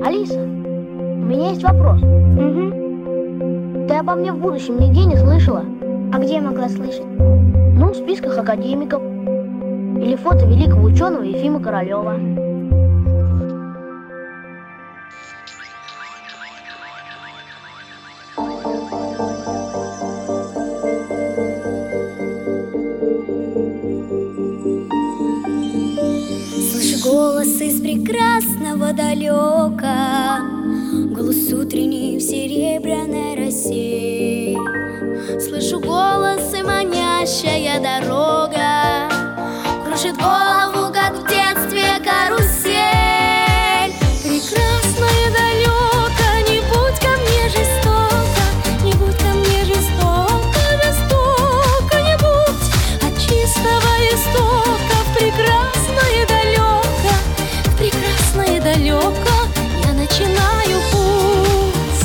Алиса, у меня есть вопрос. Угу. Ты обо мне в будущем нигде не слышала? А где я могла слышать? Ну, в списках академиков. Или фото великого ученого Ефима Королева. Слышу голос из прекрасного далека, голос утренний в серебряной росе. Слышу голос и манящая дорога кружит голову, как в детстве карусель. Прекрасно и далеко, не будь ко мне жестоко, не будь ко мне жестоко, жестоко не будь. От чистого истока в прекрасное далеко, в прекрасное далеко я начинаю путь.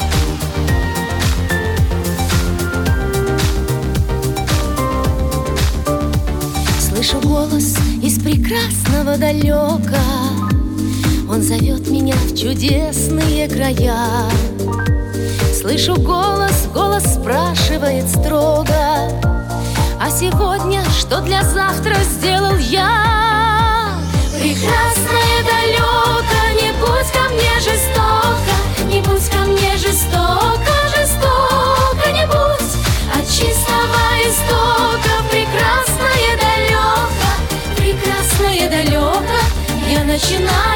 Слышу голос из прекрасного далека, он зовет меня в чудесные края. Слышу голос, голос спрашивает строго: а сегодня что для завтра сделал я? Прекрасное далеко, не будь ко мне жестоко, не будь ко мне жестоко, жестоко не будь. От чистого истока в прекрасное далеко, в прекрасное далеко я начинаю